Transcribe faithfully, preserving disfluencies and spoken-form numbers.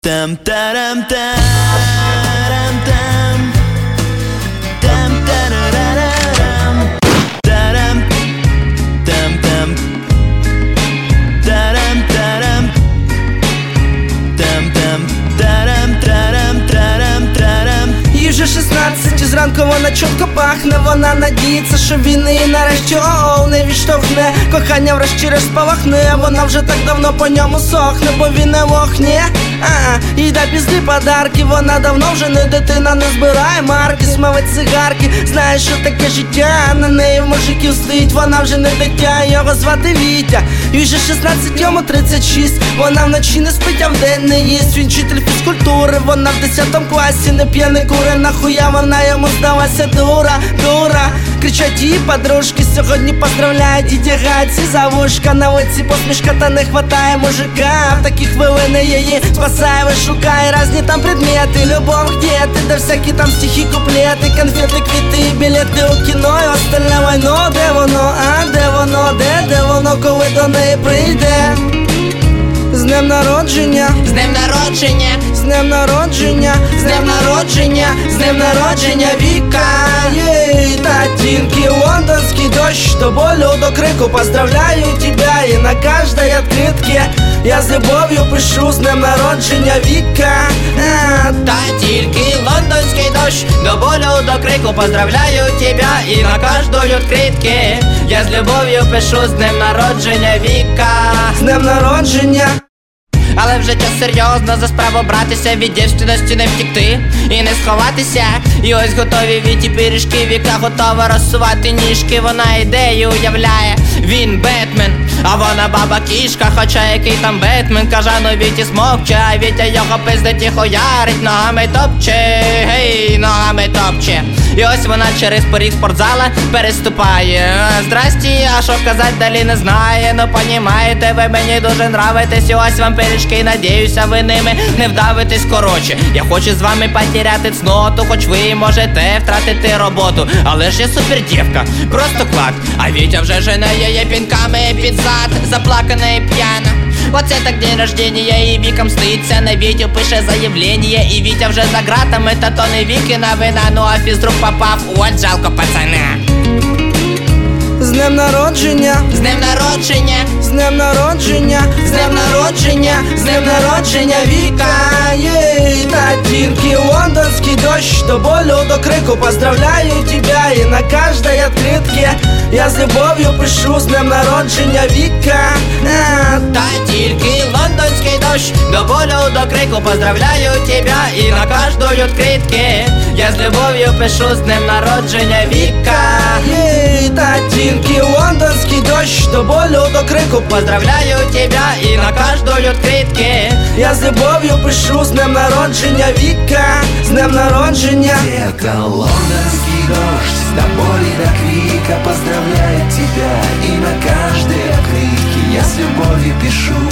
Там тарам тарам там там тарарарам тарам там там тарам тарам там там тарам тарам тарам тарам. Їй вже шістнадцять, і зранку вона чітко пахне. Вона надіється, що він її нарешті о-оу не відштовхне. Кохання врешті решт спалахне. Вона вже так давно по ньому сохне, бо він не вохне. А-а, їй дай пізди подарки. Вона давно вже не дитина, не збирає марки, смавить цигарки. Знає, що таке життя, на неї в мужиків стоїть. Вона вже не дитя, його звати Вітя. Їй вже шістнадцять, йому тридцять шість. Вона вночі не спить, а вдень не їсть. Він вчитель фізкультури, вона в десятому класі. Не п'є, не кури, нахуя вона йому здалася. Дура, дура. Кричать її подружки, сьогодні поздравляють, діти гайці за вушка. На лиці посмішка, та не хватає мужика. В такі хвилини її спасає, вишукає разні там предмети. Любов, где ти, де всякі там стихи, куплети, конфети, квіти, білети у кіно і остальне вайно. Де воно, а де воно, де, де воно, коли до неї прийде? З днем народження, з днем народження, з днем народження, з днем народження, з днем народження, Віка. Ей, та тільки лондонський дощ, до болю, до крику поздравляю тебя. І на кожній откритці я з любов'ю пишу: з днем народження, Віка. А, та тільки лондонський дощ, до болю, до крику поздравляю тебя. І на кожній откритці я з любов'ю пишу: з днем народження, Віка. З днем народження. Але вже час серйозно за справу братися, від дівчинності не втікти і не сховатися. І ось готові Віті пиріжки, Віка готова розсувати ніжки. Вона ідею уявляє, він Бетмен, а вона баба кішка. Хоча який там Бетмен, кажану Віті смокче, а Вітя його пиздить і хуярить, ногами топче, гей, ногами топче. І ось вона через поріг спортзала переступає. Здрасті, а що казать далі не знає. Ну понімаєте, ви мені дуже нравитесь. І ось вам пиріжки, надіюся, ви ними не вдавитесь. Коротше, я хочу з вами потеряти цноту, хоч ви можете втратити роботу. Але ж я супердівка, просто клад. А Вітя вже жене її пінками під зад, заплакана і п'яна. Оце так день рождения, і Віка мститься на Вітю, пише заявлення. І Вітя вже за ґратами, та то не Вікина вина. Ну а фізрук попав, от жалко пацана. З днем народження, з днем народження, з днем народження, з днем народження, з днем народження, Віка. Ей, та тільки лондонський дощ, до болю, до крику поздравляю тебя. І на кожній откритці я з любов'ю пишу: з днем народження, Віка. А, та тільки лондонський дощ, до болю, до крику поздравляю тебя. І на кожній откритці я з любов'ю пишу: з днем народження, Віка. Ей, та тільки лондонський дощ, до болю, до крику поздравляю тебя. І на кожній откритці я з любов'ю пишу: з днем народження, Віка. З днем народження. Это лондонский дождь, до боли, до крика поздравляет тебя. И на каждой открытке я с любовью пишу: